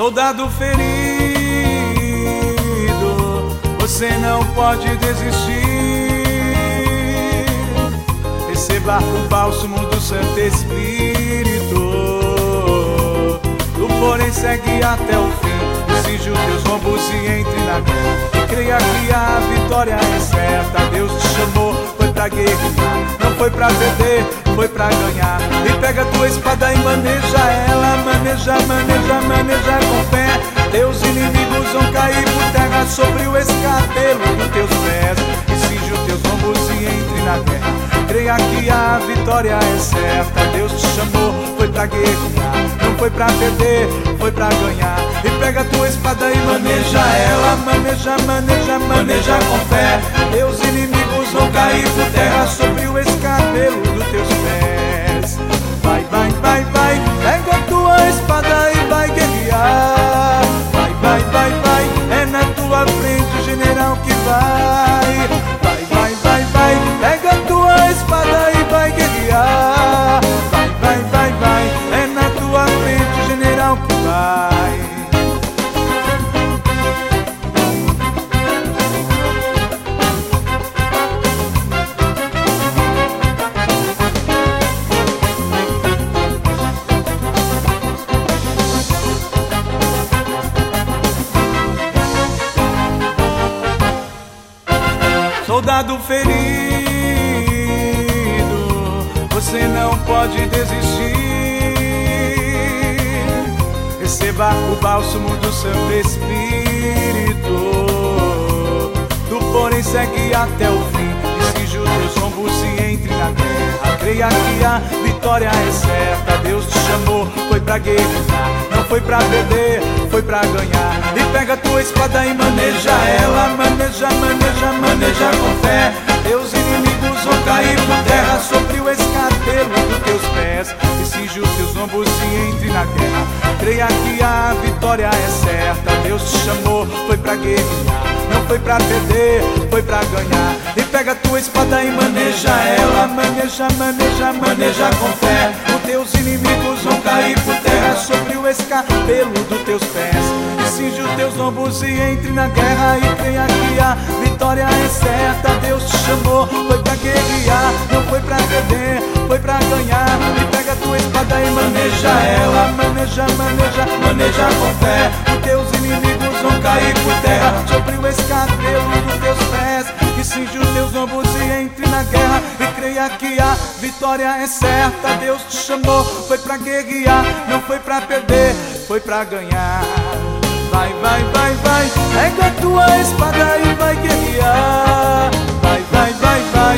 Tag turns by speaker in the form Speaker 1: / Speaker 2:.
Speaker 1: Soldado ferido, você não pode desistir. Receba o bálsamo do Santo Espírito. Tu, porém, segue até o fim. Exige os teus rombos e entre na guerra. E creia que a vitória é certa. Deus te chamou, foi pra guerrear. Não foi pra perder, foi pra ganhar. E pega tua espada e maneja ela. Maneja, maneja, maneja com fé. Teus inimigos vão cair por terra sobre o escabelo dos teus pés. Exige os teus rombos e entre na guerra. Creia que a vitória é certa. Deus te chamou, foi pra guerrear. Não foi pra perder, foi pra ganhar. E pega tua espada e maneja ela. Maneja, maneja, maneja com fé. Teus inimigos vão cair por terra sobre o escabelo dos teus pés. Vai, vai, vai, vai, pega tua espada e vai guerrear. Vai, vai, vai, vai, é na tua frente o general que vai. Vai, vai, vai, vai, pega tua espada e vai guerrear. Vai, vai, vai, vai, é na tua frente o general que vai. Soldado ferido, você não pode desistir. Receba o bálsamo do Santo Espírito. Tu, porém, segue até o fim. Exige os teus rombos e entre na guerra. Creia que a vitória é certa. Deus te chamou, foi pra guerrear. Não foi pra perder, foi pra ganhar. E pega tua espada e maneja ela. Maneja, maneja, maneja com fé. Teus inimigos vão cair por terra sobre o escabelo dos teus pés. Exige os teus ombros e entre na guerra. Creia que a vitória é certa. Deus te chamou, foi pra guerrear. Não foi pra perder, foi pra ganhar. E pega tua espada e maneja ela. Maneja, maneja, maneja com fé. Os teus inimigos vão cair por terra sobre o escabelo dos teus pés. Exige os teus ombros e entre na guerra. E creia que a vitória é certa. Deus te chamou, foi pra guerrear. Não foi pra perder, foi pra ganhar. E pega tua espada e maneja ela. Maneja, maneja, maneja com fé. Os teus inimigos vão cair por terra sobre o escabelo dos teus pés. E cinge os teus ombros e entre na guerra. E creia que a vitória é certa. Deus te chamou, foi pra guerrear. Não foi pra perder, foi pra ganhar. Vai, vai, vai, vai, pega a tua espada e vai guerrear. Vai, vai, vai, vai,